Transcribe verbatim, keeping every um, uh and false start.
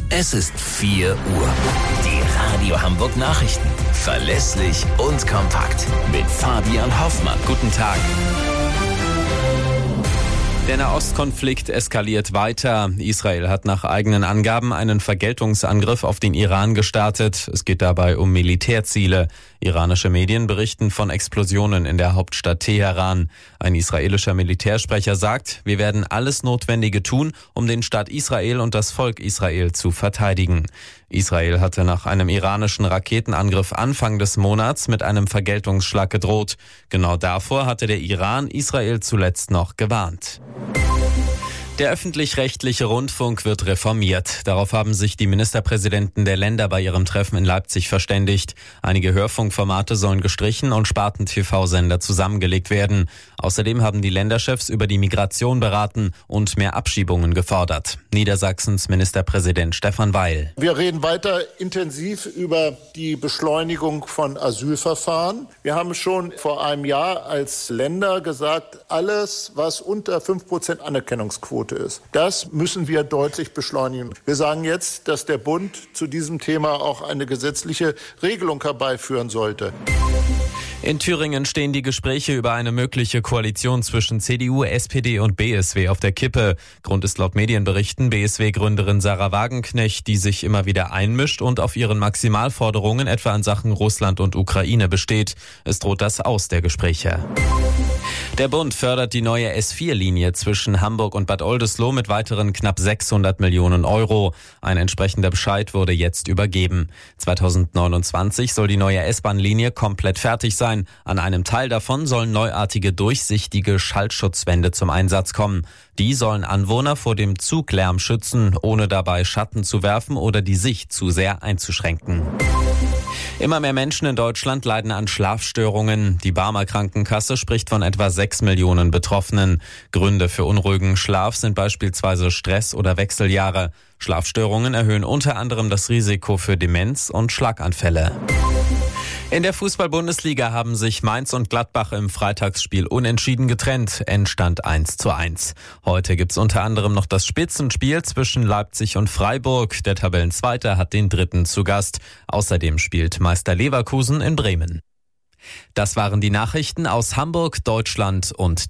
Es ist vier Uhr. Die Radio Hamburg Nachrichten. Verlässlich und kompakt. Mit Fabian Hoffmann. Guten Tag. Der Nahostkonflikt eskaliert weiter. Israel hat nach eigenen Angaben einen Vergeltungsangriff auf den Iran gestartet. Es geht dabei um Militärziele. Iranische Medien berichten von Explosionen in der Hauptstadt Teheran. Ein israelischer Militärsprecher sagt, wir werden alles Notwendige tun, um den Staat Israel und das Volk Israel zu verteidigen. Israel hatte nach einem iranischen Raketenangriff Anfang des Monats mit einem Vergeltungsschlag gedroht. Genau davor hatte der Iran Israel zuletzt noch gewarnt. Der öffentlich-rechtliche Rundfunk wird reformiert. Darauf haben sich die Ministerpräsidenten der Länder bei ihrem Treffen in Leipzig verständigt. Einige Hörfunkformate sollen gestrichen und Sparten-T V-Sender zusammengelegt werden. Außerdem haben die Länderchefs über die Migration beraten und mehr Abschiebungen gefordert. Niedersachsens Ministerpräsident Stefan Weil. Wir reden weiter intensiv über die Beschleunigung von Asylverfahren. Wir haben schon vor einem Jahr als Länder gesagt, alles, was unter fünf Prozent Anerkennungsquote ist. Das müssen wir deutlich beschleunigen. Wir sagen jetzt, dass der Bund zu diesem Thema auch eine gesetzliche Regelung herbeiführen sollte. In Thüringen stehen die Gespräche über eine mögliche Koalition zwischen C D U, S P D und B S W auf der Kippe. Grund ist laut Medienberichten B S W-Gründerin Sarah Wagenknecht, die sich immer wieder einmischt und auf ihren Maximalforderungen etwa in Sachen Russland und Ukraine besteht. Es droht das Aus der Gespräche. Der Bund fördert die neue S vier Linie zwischen Hamburg und Bad Oldesloe mit weiteren knapp sechshundert Millionen Euro. Ein entsprechender Bescheid wurde jetzt übergeben. zweitausendneunundzwanzig soll die neue S-Bahn-Linie komplett fertig sein. An einem Teil davon sollen neuartige durchsichtige Schallschutzwände zum Einsatz kommen. Die sollen Anwohner vor dem Zuglärm schützen, ohne dabei Schatten zu werfen oder die Sicht zu sehr einzuschränken. Immer mehr Menschen in Deutschland leiden an Schlafstörungen. Die Barmer Krankenkasse spricht von etwa sechs Millionen Betroffenen. Gründe für unruhigen Schlaf sind beispielsweise Stress oder Wechseljahre. Schlafstörungen erhöhen unter anderem das Risiko für Demenz und Schlaganfälle. In der Fußball-Bundesliga haben sich Mainz und Gladbach im Freitagsspiel unentschieden getrennt. Endstand eins zu eins. Heute gibt's unter anderem noch das Spitzenspiel zwischen Leipzig und Freiburg. Der Tabellenzweite hat den Dritten zu Gast. Außerdem spielt Meister Leverkusen in Bremen. Das waren die Nachrichten aus Hamburg, Deutschland und